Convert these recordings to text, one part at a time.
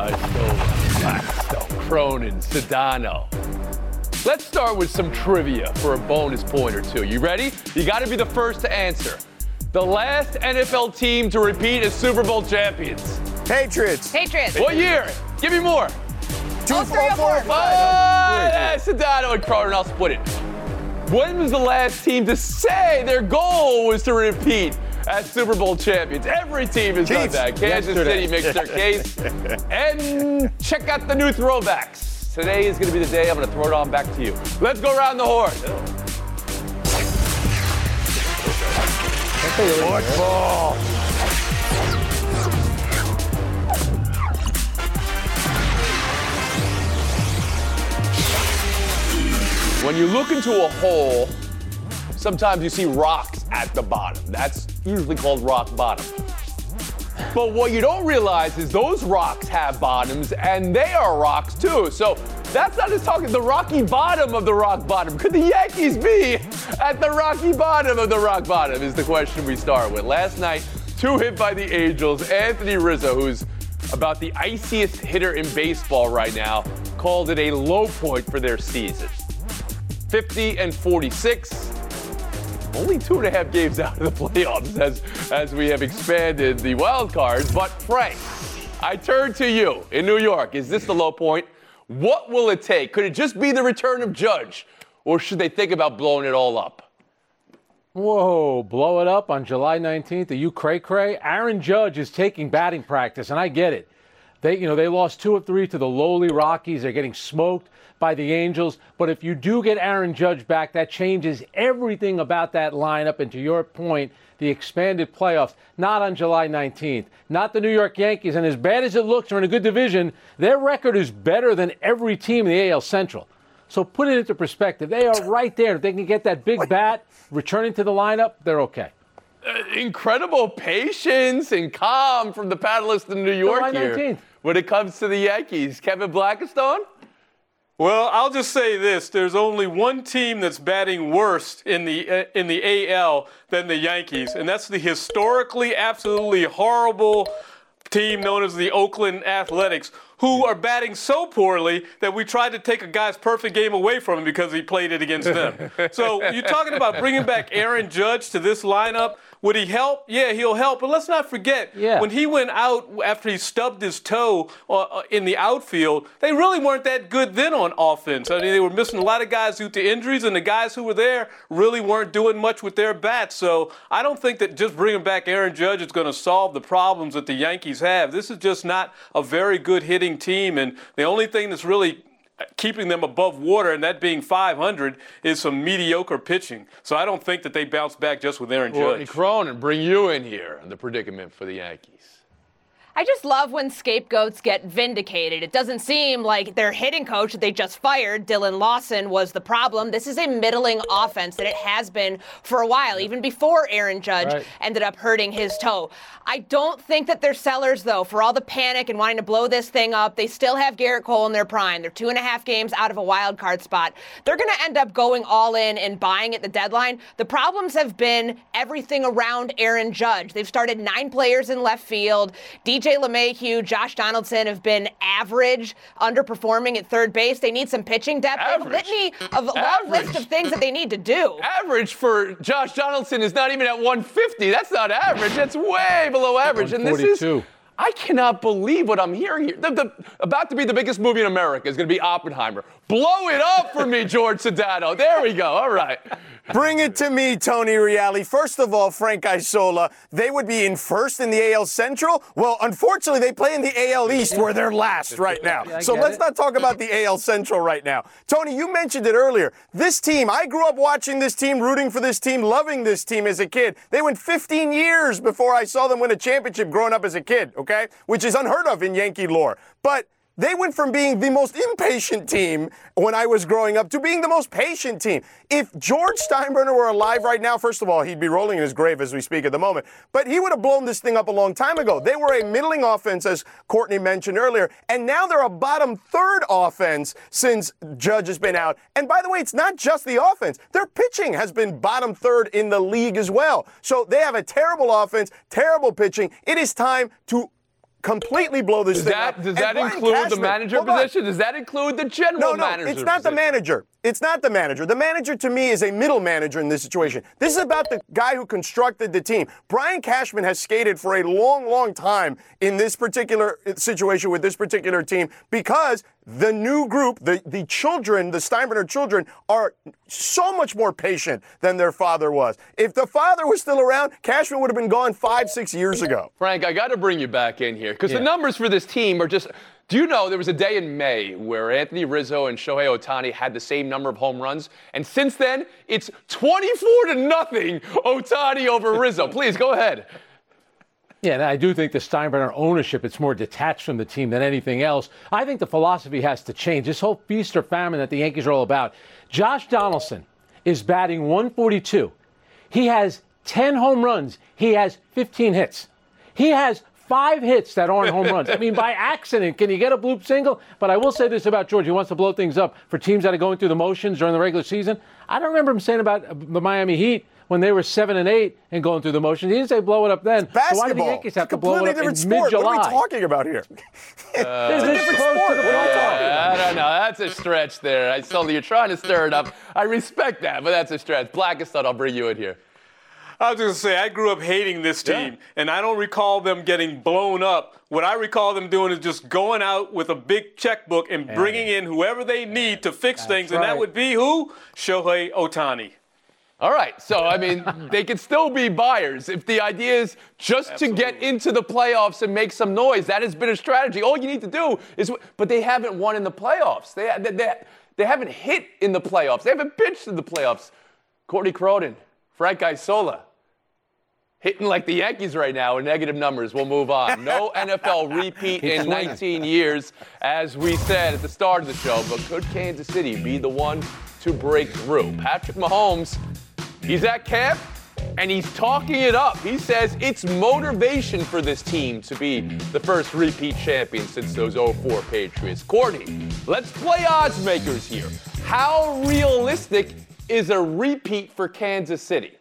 Isola, Blackstone, Cronin, Sedano. Let's start with some trivia for a bonus point or two. You ready? You got to be the first to answer. The last NFL team to repeat as Super Bowl champions. Patriots. What year? Give me more. 2-4-4. Sedano and Cronin, I'll split it. When was the last team to say their goal was to repeat as Super Bowl champions? Every team has done that. Kansas City makes their case. And check out the new throwbacks. Today is going to be the day I'm going to throw it on back to you. Let's go around the horn. Football. When you look into a hole, sometimes you see rocks at the bottom. That's usually called rock bottom. But what you don't realize is those rocks have bottoms, and they are rocks too. So that's not just talking the rocky bottom of the rock bottom. Could the Yankees be at the rocky bottom of the rock bottom is the question we start with. Last night, 2 hit by the Angels. Anthony Rizzo, who's about the iciest hitter in baseball right now, called it a low point for their season. 50 and 46. Only 2.5 games out of the playoffs as we have expanded the wild cards. But Frank, I turn to you in New York. Is this the low point? What will it take? Could it just be the return of Judge? Or should they think about blowing it all up? Whoa, blow it up on July 19th? Are you cray-cray? Aaron Judge is taking batting practice, and I get it. They lost 2 of 3 to the lowly Rockies. They're getting smoked by the Angels. But if you do get Aaron Judge back, that changes everything about that lineup. And to your point, the expanded playoffs, not on July 19th, not the New York Yankees. And as bad as it looks, they're in a good division. Their record is better than every team in the AL Central. So put it into perspective. They are right there. If they can get that big bat returning to the lineup, they're okay. Incredible patience and calm from the paddlers in New York here when it comes to the Yankees. Kevin Blackstone? Well, I'll just say this. There's only one team that's batting worse in the AL than the Yankees, and that's the historically absolutely horrible team known as the Oakland Athletics, who are batting so poorly that we tried to take a guy's perfect game away from him because he played it against them. So you're talking about bringing back Aaron Judge to this lineup. Would he help? Yeah, he'll help. But let's not forget, when he went out after he stubbed his toe in the outfield, they really weren't that good then on offense. I mean, they were missing a lot of guys due to injuries, and the guys who were there really weren't doing much with their bats. So I don't think that just bringing back Aaron Judge is going to solve the problems that the Yankees have. This is just not a very good hitting team, and the only thing that's really keeping them above water, and that being 500, is some mediocre pitching. So I don't think that they bounce back just with Aaron Judge. Cronin, bring you in here on the predicament for the Yankees. I just love when scapegoats get vindicated. It doesn't seem like their hitting coach that they just fired, Dylan Lawson, was the problem. This is a middling offense that it has been for a while, even before Aaron Judge ended up hurting his toe. I don't think that they're sellers, though, for all the panic and wanting to blow this thing up. They still have Garrett Cole in their prime. They're 2.5 games out of a wild card spot. They're going to end up going all in and buying at the deadline. The problems have been everything around Aaron Judge. They've started 9 players in left field. DJ LeMahieu, Josh Donaldson have been average, underperforming at third base. They need some pitching depth. Average. They have a long list of things that they need to do. Average for Josh Donaldson is not even at 150. That's not average. That's way below average. And this is, I cannot believe what I'm hearing here. About to be the biggest movie in America is going to be Oppenheimer. Blow it up for me, George Sedano. There we go. All right. Bring it to me, Tony Reale. First of all, Frank Isola, they would be in first in the AL Central. Well, unfortunately, they play in the AL East where they're last right now. So let's not talk about the AL Central right now. Tony, you mentioned it earlier. This team, I grew up watching this team, rooting for this team, loving this team as a kid. They went 15 years before I saw them win a championship growing up as a kid, okay? Which is unheard of in Yankee lore. But they went from being the most impatient team when I was growing up to being the most patient team. If George Steinbrenner were alive right now, first of all, he'd be rolling in his grave as we speak at the moment. But he would have blown this thing up a long time ago. They were a middling offense, as Courtney mentioned earlier, and now they're a bottom third offense since Judge has been out. And by the way, it's not just the offense. Their pitching has been bottom third in the league as well. So they have a terrible offense, terrible pitching. It is time to completely blow this thing up. Does that include the manager position? Does that include the general manager? No, it's not the manager. It's not the manager. The manager, to me, is a middle manager in this situation. This is about the guy who constructed the team. Brian Cashman has skated for a long, long time in this particular situation with this particular team because the new group, the children, the Steinbrenner children, are so much more patient than their father was. If the father was still around, Cashman would have been gone 5-6 years ago. Frank, I got to bring you back in here because the numbers for this team are just. Do you know there was a day in May where Anthony Rizzo and Shohei Ohtani had the same number of home runs? And since then, it's 24-0 Ohtani over Rizzo. Please, go ahead. Yeah, and I do think the Steinbrenner ownership, it's more detached from the team than anything else. I think the philosophy has to change. This whole feast or famine that the Yankees are all about. Josh Donaldson is batting 142. He has 10 home runs. He has 15 hits. He has 5 hits that aren't home runs. I mean, by accident, can you get a bloop single? But I will say this about George. He wants to blow things up for teams that are going through the motions during the regular season. I don't remember him saying about the Miami Heat when they were 7-8 and going through the motions. He didn't say blow it up then. It's basketball. So why did the Yankees have to blow it up in mid-July? mid-July? What are we talking about here? It's a different sport. I don't know. That's a stretch there. I saw that you're trying to stir it up. I respect that, but that's a stretch. Blackest thought, I'll bring you in here. I was going to say, I grew up hating this team, and I don't recall them getting blown up. What I recall them doing is just going out with a big checkbook and bringing in whoever they need to fix things, and that would be who? Shohei Ohtani. All right, so, I mean, they could still be buyers. If the idea is just to get into the playoffs and make some noise, that has been a strategy. All you need to do is – but they haven't won in the playoffs. They haven't hit in the playoffs. They haven't pitched in the playoffs. Courtney Cronin, Frank Isola, hitting like the Yankees right now in negative numbers. We'll move on. No NFL repeat in 19 years, as we said at the start of the show. But could Kansas City be the one to break through? Patrick Mahomes, he's at camp, and he's talking it up. He says it's motivation for this team to be the first repeat champion since those 04 Patriots. Courtney, let's play odds makers here. How realistic is a repeat for Kansas City?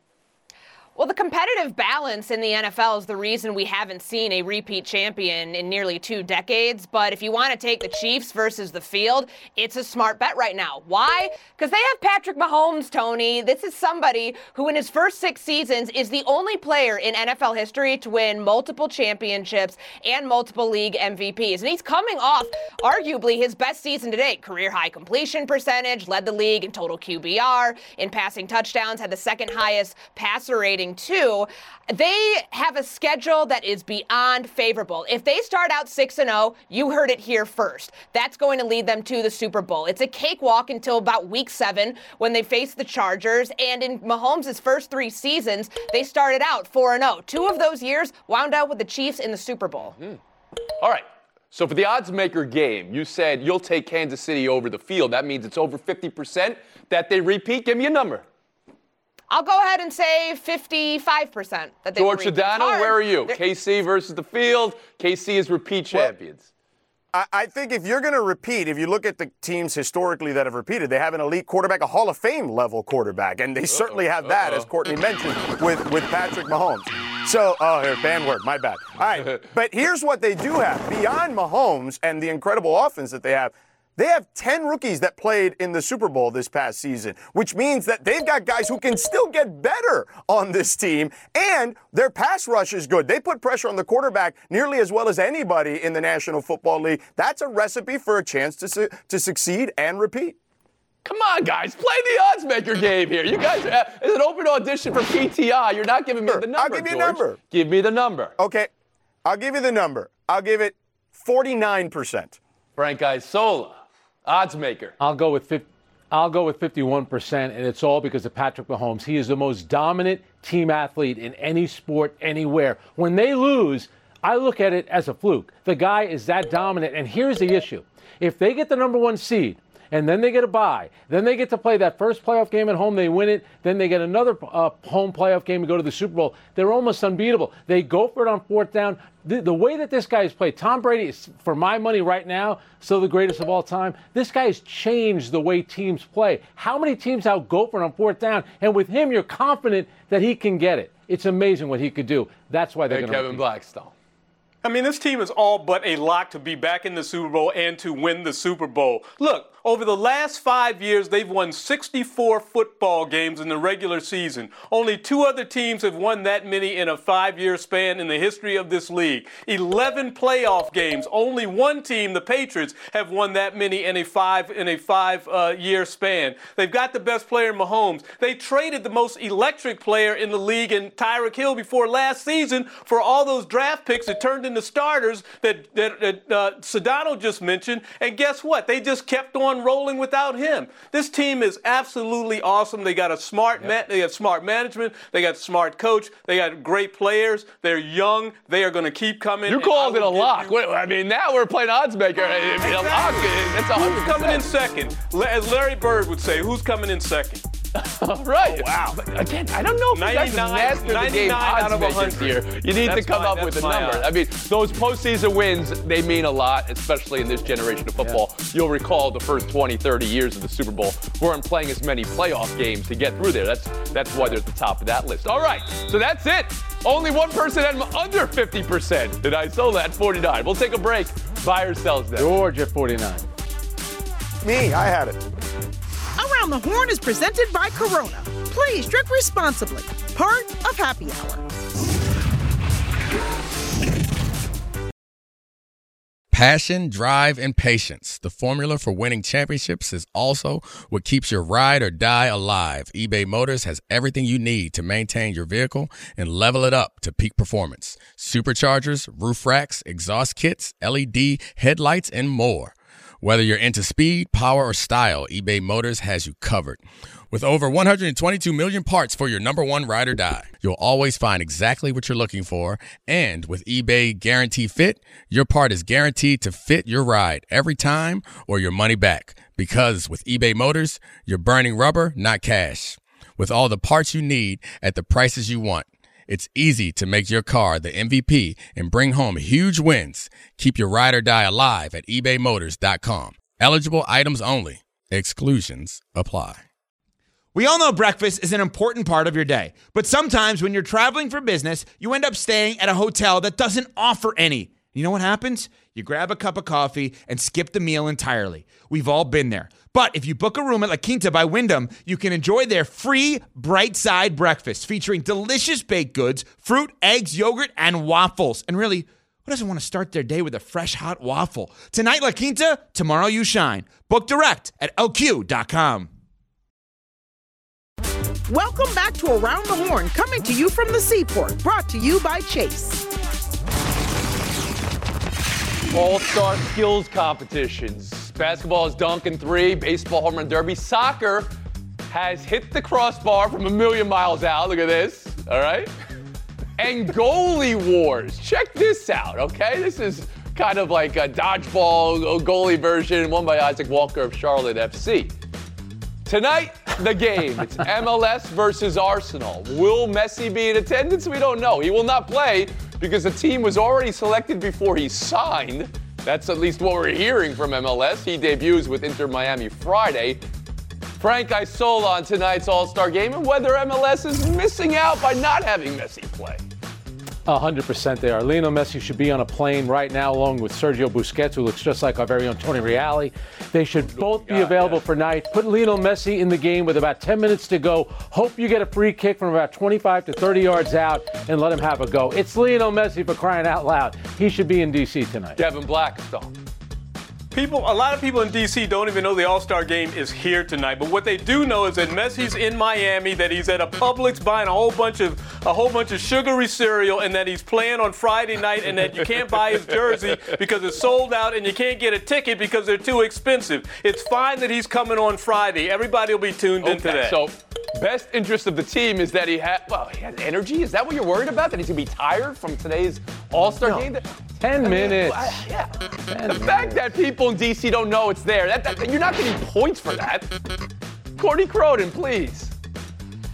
Well, the competitive balance in the NFL is the reason we haven't seen a repeat champion in nearly 2 decades. But if you want to take the Chiefs versus the field, it's a smart bet right now. Why? Because they have Patrick Mahomes, Tony. This is somebody who in his first 6 seasons is the only player in NFL history to win multiple championships and multiple league MVPs. And he's coming off arguably his best season to date. Career high completion percentage, led the league in total QBR, in passing touchdowns, had the second highest passer rating too. They have a schedule that is beyond favorable. If they start out 6-0, you heard it here first. That's going to lead them to the Super Bowl. It's a cakewalk until about week 7 when they face the Chargers. And in Mahomes' first 3 seasons, they started out 4-0. 2 of those years wound out with the Chiefs in the Super Bowl. All right. So for the odds maker game, you said you'll take Kansas City over the field. That means it's over 50% that they repeat. Give me a number. I'll go ahead and say 55% that they George will repeat. Sedano, where are you? KC versus the field. KC is repeat champions. I think if you're going to repeat, if you look at the teams historically that have repeated, they have an elite quarterback, a Hall of Fame level quarterback, and they certainly have that, as Courtney mentioned, with Patrick Mahomes. So, here, bad word, my bad. All right, but here's what they do have. Beyond Mahomes and the incredible offense that they have 10 rookies that played in the Super Bowl this past season, which means that they've got guys who can still get better on this team, and their pass rush is good. They put pressure on the quarterback nearly as well as anybody in the National Football League. That's a recipe for a chance to succeed and repeat. Come on, guys. Play the odds maker game here. You guys, it's an open audition for PTI. You're not giving me the number, I'll give you a number. Give me the number. Okay, I'll give you the number. I'll give it 49%. Frank Isola. Odds maker. I'll go with 51%, and it's all because of Patrick Mahomes. He is the most dominant team athlete in any sport, anywhere. When they lose, I look at it as a fluke. The guy is that dominant, and here's the issue. If they get the number 1 seed, and then they get a bye, then they get to play that first playoff game at home, they win it, then they get another home playoff game and go to the Super Bowl. They're almost unbeatable. They go for it on 4th down. The way that this guy has played, Tom Brady is, for my money right now, still the greatest of all time. This guy has changed the way teams play. How many teams out go for it on 4th down? And with him, you're confident that he can get it. It's amazing what he could do. That's why they're going to Kevin Blackstone. I mean, this team is all but a lock to be back in the Super Bowl and to win the Super Bowl. Look, over the last 5 years, they've won 64 football games in the regular season. Only 2 other teams have won that many in a 5-year span in the history of this league. 11 playoff games. Only one team, the Patriots, have won that many in a 5-year span. They've got the best player in Mahomes. They traded the most electric player in the league in Tyreek Hill before last season for all those draft picks that turned into starters that Sedano just mentioned. And guess what? They just kept on rolling without him. This team is absolutely awesome. They got a they got smart management. They got smart coach. They got great players. They're young. They are going to keep coming. You called it a lock. I mean, now we're playing odds maker. I mean, a lock. That's 100%. Who's coming in second? As Larry Bird would say, who's coming in second? Right. Oh, wow. But again, I don't know if you guys master the game odds makers here. You need to come up with a number. I mean, those postseason wins, they mean a lot, especially in this generation of football. Yeah. You'll recall the first 20, 30 years of the Super Bowl weren't playing as many playoff games to get through there. That's why they're at the top of that list. All right, so that's it. Only one person had under 50%. And I sold that at 49. We'll take a break. Buy or sells that. George at 49. Me, I had it. Around the Horn is presented by Corona. Please drink responsibly. Part of Happy Hour. Passion, drive, and patience. The formula for winning championships is also what keeps your ride or die alive. eBay Motors has everything you need to maintain your vehicle and level it up to peak performance. Superchargers, roof racks, exhaust kits, LED headlights, and more. Whether you're into speed, power, or style, eBay Motors has you covered. With over 122 million parts for your number one ride or die, you'll always find exactly what you're looking for. And with eBay Guarantee Fit, your part is guaranteed to fit your ride every time or your money back. Because with eBay Motors, you're burning rubber, not cash. With all the parts you need at the prices you want, it's easy to make your car the MVP and bring home huge wins. Keep your ride or die alive at ebaymotors.com. Eligible items only. Exclusions apply. We all know breakfast is an important part of your day, but sometimes when you're traveling for business, you end up staying at a hotel that doesn't offer any. You know what happens? You grab a cup of coffee and skip the meal entirely. We've all been there. But if you book a room at La Quinta by Wyndham, you can enjoy their free Bright Side breakfast featuring delicious baked goods, fruit, eggs, yogurt, and waffles. And really, who doesn't want to start their day with a fresh, hot waffle? Tonight, La Quinta, tomorrow you shine. Book direct at LQ.com. Welcome back to Around the Horn, coming to you from the Seaport, brought to you by Chase. All-star skills competitions. Basketball is dunk and three, baseball home run derby. Soccer has hit the crossbar from a million miles out. Look at this, all right? And goalie wars. Check this out, okay? This is kind of like a dodgeball goalie version, won by Isaac Walker of Charlotte FC. Tonight, the game. It's MLS versus Arsenal. Will Messi be in attendance? We don't know. He will not play because the team was already selected before he signed. That's at least what we're hearing from MLS. He debuts with Inter Miami Friday. Frank Isola on tonight's All-Star Game and whether MLS is missing out by not having Messi play. 100% they are. Lionel Messi should be on a plane right now along with Sergio Busquets, who looks just like our very own Tony Reale. They should both be available for night. Put Lionel Messi in the game with about 10 minutes to go. Hope you get a free kick from about 25 to 30 yards out and let him have a go. It's Lionel Messi, for crying out loud. He should be in D.C. tonight. Devin Blackstone. A lot of people in D.C. don't even know the All-Star Game is here tonight. But what they do know is that Messi's in Miami, that he's at a Publix buying a whole bunch of sugary cereal, and that he's playing on Friday night, and that you can't buy his jersey because it's sold out, and you can't get a ticket because they're too expensive. It's fine that he's coming on Friday. Everybody will be tuned into that. So, best interest of the team is that he has energy. Is that what you're worried about? That he's going to be tired from today's All-Star Game? 10 minutes. Yeah. The fact that people in D.C. don't know it's there, you're not getting points for that. Courtney Cronin, please.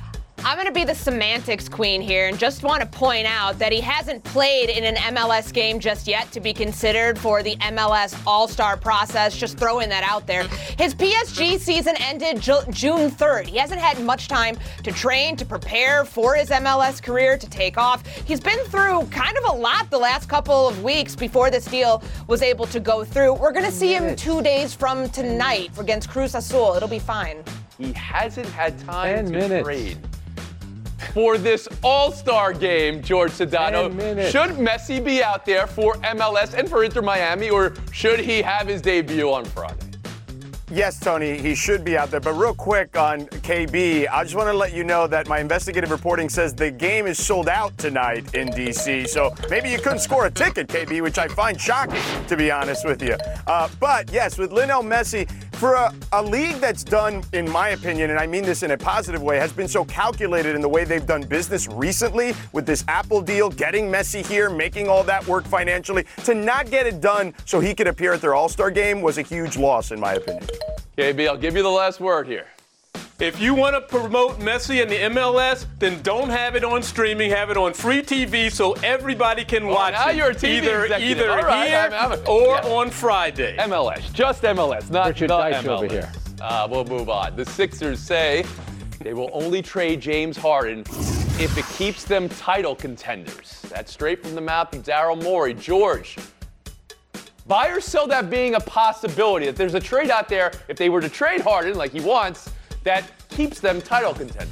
I'm going to be the semantics queen here and just want to point out that he hasn't played in an MLS game just yet to be considered for the MLS All-Star process. Just throwing that out there. His PSG season ended June 3rd. He hasn't had much time to train, to prepare for his MLS career, to take off. He's been through kind of a lot the last couple of weeks before this deal was able to go through. We're going to see him 2 days from tonight against Cruz Azul. It'll be fine. He hasn't had time to trade for this All-Star game, George Sedano. Should Messi be out there for MLS and for Inter Miami, or should he have his debut on Friday? Yes, Tony, he should be out there. But real quick on KB, I just want to let you know that my investigative reporting says the game is sold out tonight in D.C. So maybe you couldn't score a ticket, KB, which I find shocking, to be honest with you. But yes, with Lionel Messi, for a league that's done, in my opinion, and I mean this in a positive way, has been so calculated in the way they've done business recently with this Apple deal, getting Messi here, making all that work financially, to not get it done so he could appear at their All-Star game was a huge loss, in my opinion. KB, I'll give you the last word here. If you want to promote Messi in the MLS, then don't have it on streaming. Have it on free TV so everybody can watch now it. You're a TV either executive. here or on Friday. MLS, just MLS, not Richard the Deitch MLS. over here. We'll move on. The Sixers say they will only trade James Harden if it keeps them title contenders. That's straight from the mouth of Daryl Morey. George, buy or sell that being a possibility, that there's a trade out there, if they were to trade Harden like he wants, that keeps them title contenders?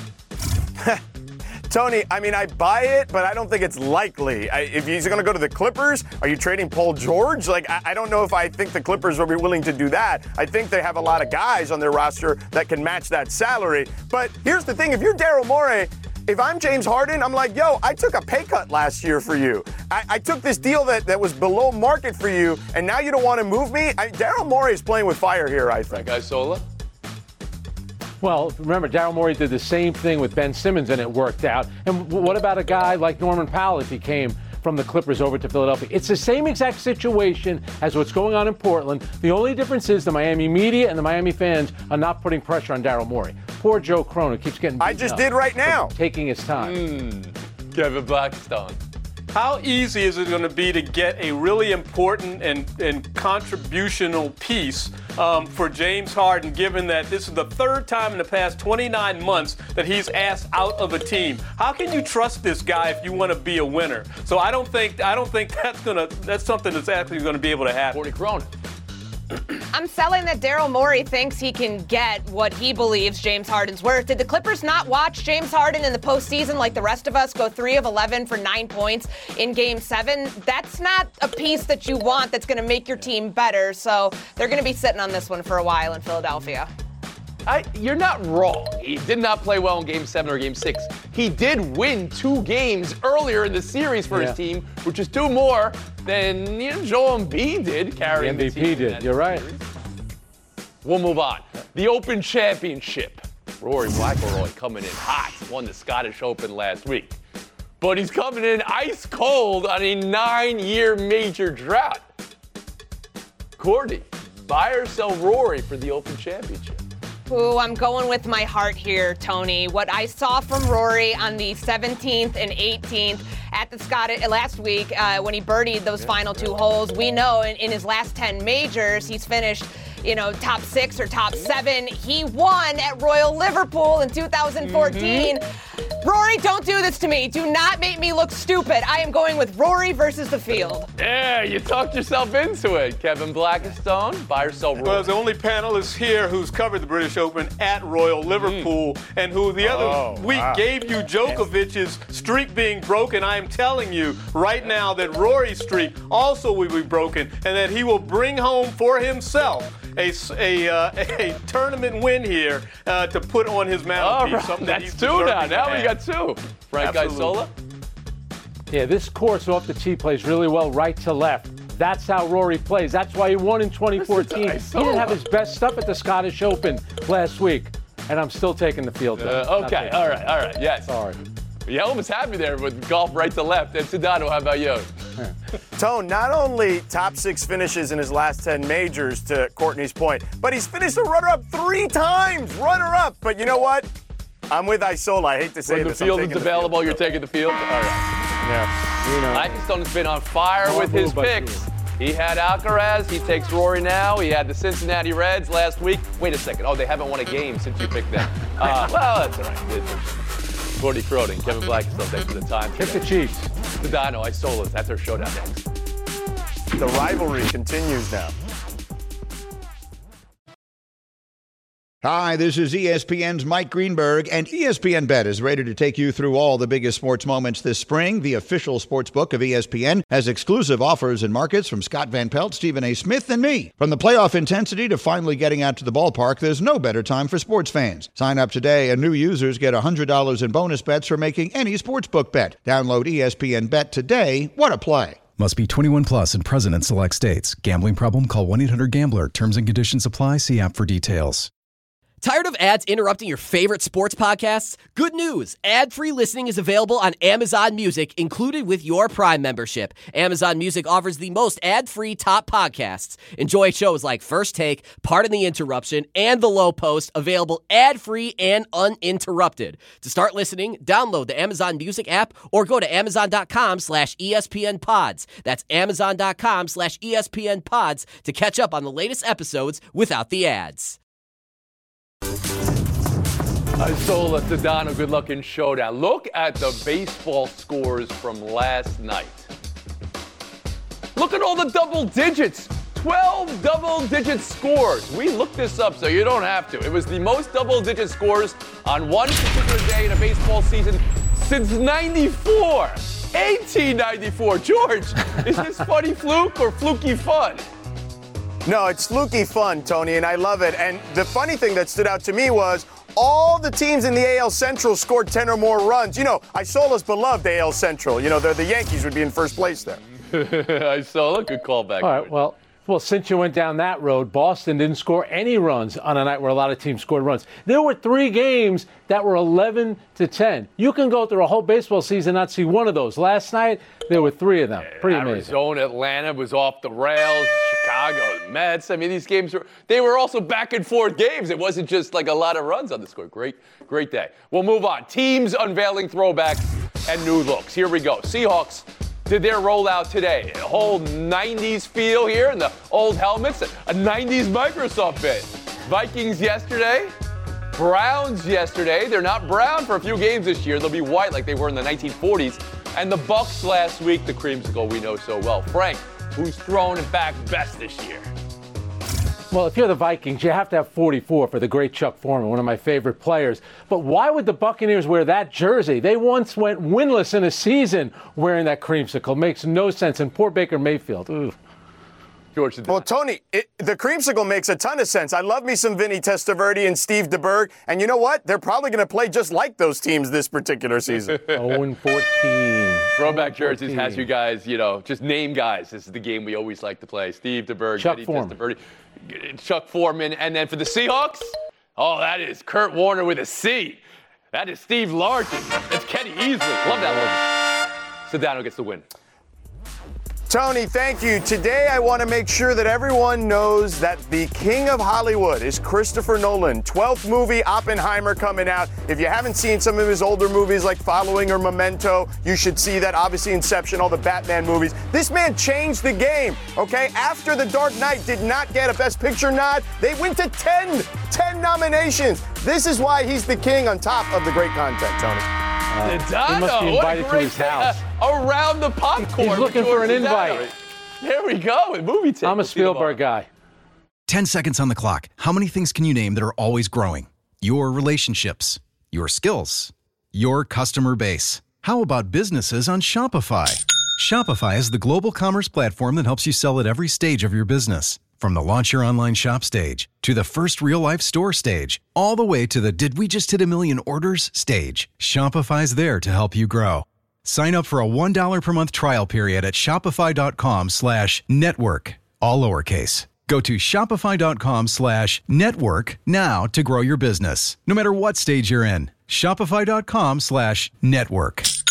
Tony, I mean, I buy it, but I don't think it's likely. If he's going to go to the Clippers, are you trading Paul George? Like, I don't know if I think the Clippers will be willing to do that. I think they have a lot of guys on their roster that can match that salary. But here's the thing. If you're Daryl Morey, if I'm James Harden, I'm like, yo, I took a pay cut last year for you. I took this deal that was below market for you, and now you don't want to move me? Daryl Morey is playing with fire here, I think. Frank Isola? Well, remember, Daryl Morey did the same thing with Ben Simmons, and it worked out. And what about a guy like Norman Powell if he came from the Clippers over to Philadelphia? It's the same exact situation as what's going on in Portland. The only difference is the Miami media and the Miami fans are not putting pressure on Daryl Morey. Poor Joe Cronin keeps getting beaten I just up did right now. taking his time. Kevin Blackstone. How easy is it going to be to get a really important and contributional piece for James Harden, given that this is the third time in the past 29 months that he's asked out of a team? How can you trust this guy if you want to be a winner? So I don't think that's something that's actually going to be able to happen. 40 Cronin. I'm selling that Daryl Morey thinks he can get what he believes James Harden's worth. Did the Clippers not watch James Harden in the postseason like the rest of us go 3 of 11 for 9 points in Game 7? That's not a piece that you want that's going to make your team better. So they're going to be sitting on this one for a while in Philadelphia. You're not wrong. He did not play well in Game 7 or Game 6. He did win 2 games earlier in the series for his team, which is 2 more than Joel Embiid did carrying the MVP team. did. You're right. We'll move on. The Open Championship. Rory McIlroy coming in hot. Won the Scottish Open last week. But he's coming in ice cold on a 9-year major drought. Courtney, buy or sell Rory for the Open Championship? Ooh, I'm going with my heart here, Tony. What I saw from Rory on the 17th and 18th at the Scottish last week when he birdied those final 2 holes, we know in his last 10 majors, he's finished top 6 or top 7. He won at Royal Liverpool in 2014. Rory, don't do this to me. Do not make me look stupid. I am going with Rory versus the field. Yeah, you talked yourself into it. Kevin Blackstone, buy or sell Rory? Well, the only panelist here who's covered the British Open at Royal Liverpool and who the other week gave you Djokovic's streak being broken. I am telling you right now that Rory's streak also will be broken and that he will bring home for himself a tournament win here to put on his mantelpiece. Right. That's 2 now. Now we got 2. Frank Isola? Yeah, this course off the tee plays really well right to left. That's how Rory plays. That's why he won in 2014. He didn't have his best stuff at the Scottish Open last week. And I'm still taking the field. Okay, all right. Yes. Sorry. Yellow was happy there with golf right to left. And Sedano, how about you? Tone, not only top 6 finishes in his last 10 majors, to Courtney's point, but he's finished a runner-up 3 times. Runner-up. But you know what? I'm with Isola. I hate to say When the this. field is available, you're taking the field? All right. Yeah. Lackingstone has been on fire with his picks. He had Alcaraz. He takes Rory now. He had the Cincinnati Reds last week. Wait a second. Oh, they haven't won a game since you picked them. Well, that's all right. Gordy Cronin, Kevin Blackstone, thanks for the time. Pick the Chiefs. The Dino, Isola. That's our showdown next. The rivalry continues now. Hi, this is ESPN's Mike Greenberg, and ESPN Bet is ready to take you through all the biggest sports moments this spring. The official sportsbook of ESPN has exclusive offers and markets from Scott Van Pelt, Stephen A. Smith, and me. From the playoff intensity to finally getting out to the ballpark, there's no better time for sports fans. Sign up today, and new users get $100 in bonus bets for making any sportsbook bet. Download ESPN Bet today. What a play. Must be 21 plus and present in select states. Gambling problem? Call 1-800-GAMBLER. Terms and conditions apply. See app for details. Tired of ads interrupting your favorite sports podcasts? Good news. Ad-free listening is available on Amazon Music, included with your Prime membership. Amazon Music offers the most ad-free top podcasts. Enjoy shows like First Take, Pardon the Interruption, and The Low Post, available ad-free and uninterrupted. To start listening, download the Amazon Music app or go to amazon.com/ESPN Pods. That's amazon.com/ESPN Pods to catch up on the latest episodes without the ads. Isola, Sedano, good luck in showdown. Look at the baseball scores from last night. Look at all the double digits. 12 double-digit scores. We looked this up, so you don't have to. It was the most double-digit scores on one particular day in a baseball season since 94. 1894. George, is this funny fluke or fluky fun? No, it's fluky fun, Tony, and I love it. And the funny thing that stood out to me was all the teams in the AL Central scored 10 or more runs. You know, Isola's beloved AL Central. You know, the Yankees would be in first place there. Isola, good callback. All right, well, since you went down that road, Boston didn't score any runs on a night where a lot of teams scored runs. There were 3 games that were 11-10. You can go through a whole baseball season and not see one of those. Last night, there were 3 of them. Pretty amazing. Arizona, Atlanta was off the rails. Chicago, Mets. I mean, these games they were also back and forth games. It wasn't just like a lot of runs on the score. Great day. We'll move on. Teams unveiling throwbacks and new looks. Here we go. Seahawks did their rollout today. A whole 90s feel here in the old helmets. A 90s Microsoft bit. Vikings yesterday. Browns yesterday. They're not brown for a few games this year. They'll be white like they were in the 1940s. And the Bucks last week, the creamsicle we know so well. Frank, who's throwing it back best this year? Well, if you're the Vikings, you have to have 44 for the great Chuck Foreman, one of my favorite players. But why would the Buccaneers wear that jersey? They once went winless in a season wearing that creamsicle. Makes no sense. And poor Baker Mayfield. Ooh. George, well, Tony, the creamsicle makes a ton of sense. I love me some Vinny Testaverde and Steve DeBerg. And you know what? They're probably going to play just like those teams this particular season. 0-14. Throwback jerseys has you guys, just name guys. This is the game we always like to play. Steve DeBerg, Chuck Vinny Foreman. Testaverde, Chuck Foreman. And then for the Seahawks, that is Kurt Warner with a C. That is Steve Largent. That's Kenny Easley. Love that logo. Sedano gets the win. Tony, thank you. Today, I want to make sure that everyone knows that the king of Hollywood is Christopher Nolan. 12th movie, Oppenheimer, coming out. If you haven't seen some of his older movies like Following or Memento, you should see that. Obviously, Inception, all the Batman movies. This man changed the game, okay? After The Dark Knight did not get a Best Picture nod, they went to 10 nominations. This is why he's the king on top of the great content, Tony. He must be invited to his house. Around the popcorn. He's looking for an invite. There we go. With movie tickets. I'm a Spielberg guy. 10 seconds on the clock. How many things can you name that are always growing? Your relationships, your skills, your customer base. How about businesses on Shopify? Shopify is the global commerce platform that helps you sell at every stage of your business. From the launch your online shop stage, to the first real-life store stage, all the way to the did we just hit a million orders stage, Shopify's there to help you grow. Sign up for a $1 per month trial period at shopify.com/network, all lowercase. Go to shopify.com/network now to grow your business, no matter what stage you're in. Shopify.com/network.